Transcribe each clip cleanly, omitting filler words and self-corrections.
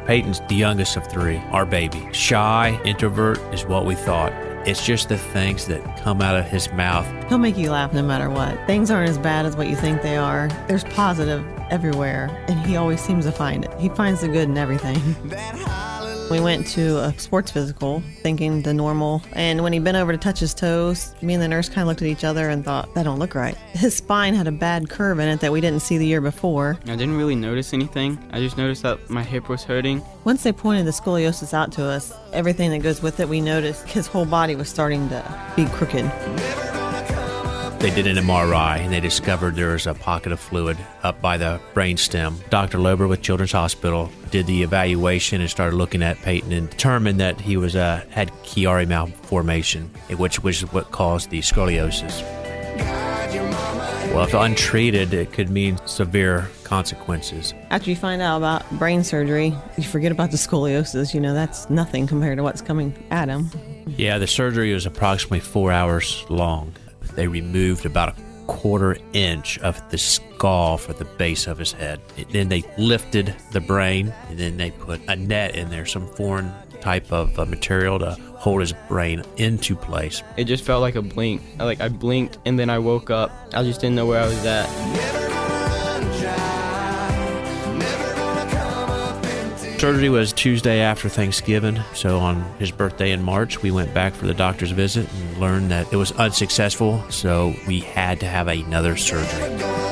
Peyton's the youngest of three, our baby. Shy, introvert is what we thought. It's just the things that come out of his mouth. He'll make you laugh no matter what. Things aren't as bad as what you think they are. There's positive everywhere, and he always seems to find it. He finds the good in everything. We went to a sports physical thinking the normal, and when he bent over to touch his toes, me and the nurse kind of looked at each other and thought, that don't look right. His spine had a bad curve in it that we didn't see the year before. I didn't really notice anything. I just noticed that my hip was hurting. Once they pointed the scoliosis out to us, everything that goes with it, we noticed his whole body was starting to be crooked. They did an MRI, and they discovered there was a pocket of fluid up by the brainstem. Dr. Lober with Children's Hospital did the evaluation and started looking at Peyton and determined that he was had Chiari malformation, which was what caused the scoliosis. Well, if untreated, it could mean severe consequences. After you find out about brain surgery, you forget about the scoliosis. You know, that's nothing compared to what's coming at him. Yeah, the surgery was approximately 4 hours long. They removed about a quarter inch of the skull for the base of his head. Then they lifted the brain, and then they put a net in there, some foreign type of material to hold his brain into place. It just felt like a blink. I blinked and then I woke up. I just didn't know where I was at. Surgery was Tuesday after Thanksgiving, so on his birthday in March, we went back for the doctor's visit and learned that it was unsuccessful, so we had to have another surgery.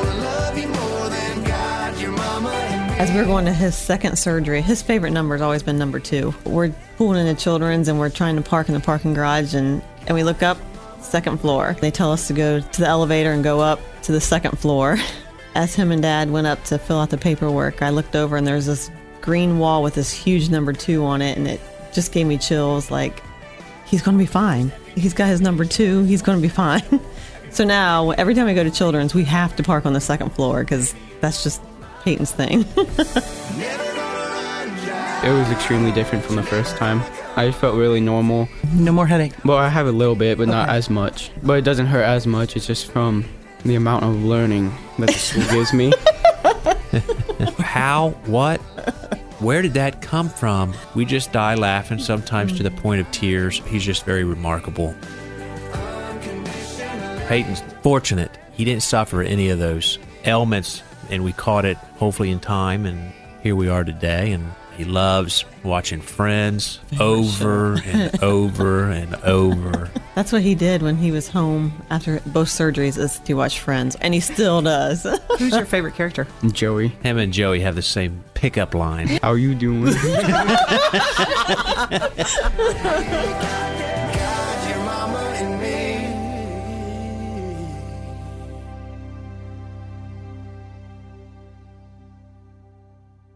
As we're going to his second surgery, his favorite number has always been number 2. We're pulling into Children's and we're trying to park in the parking garage, and we look up, second floor. They tell us to go to the elevator and go up to the second floor. As him and Dad went up to fill out the paperwork, I looked over and there's this green wall with this huge number 2 on it, and it just gave me chills. Like, he's going to be fine. He's got his number 2. He's going to be fine. So now, every time we go to Children's, we have to park on the second floor because that's just Peyton's thing. It was extremely different from the first time. I just felt really normal. No more headache? Well, I have a little bit, but not as much. But it doesn't hurt as much. It's just from the amount of learning that the school gives me. How? What? Where did that come from? We just die laughing, sometimes to the point of tears. He's just very remarkable. Peyton's fortunate. He didn't suffer any of those ailments, and we caught it hopefully in time, and here we are today, and he loves watching Friends over and over and over. That's what he did when he was home after both surgeries, is to watch Friends, and he still does. Who's your favorite character? Joey. Him and Joey have the same pickup line. How you doing? God, your mama and me.